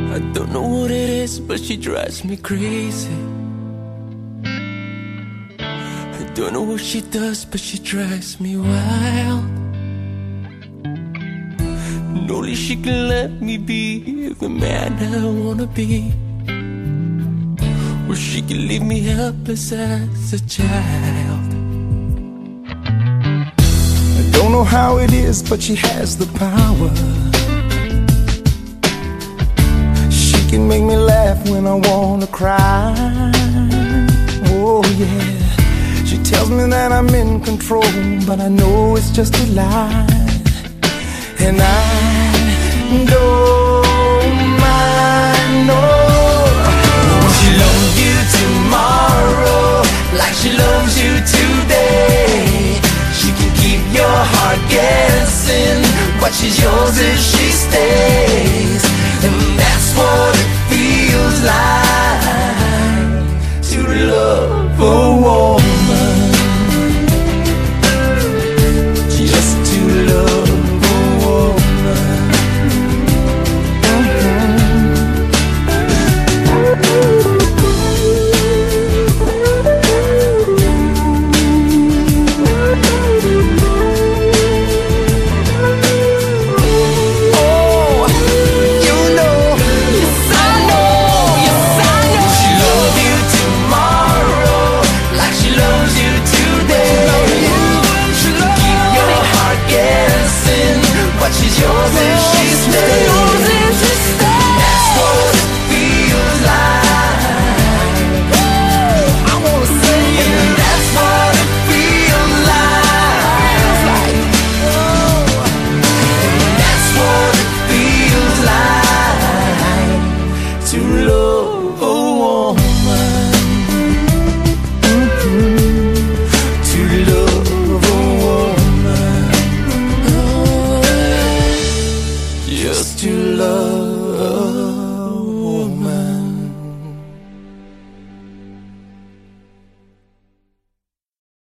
I don't know what it is, but she drives me crazy. I don't know what she does, but she drives me wild. And only she can let me be the man I wanna be. Or she can leave me helpless as a child. I don't know how it is, but she has the power. She can make me laugh when I wanna cry. Oh yeah. She tells me that I'm in control, but I know it's just a lie. And I don't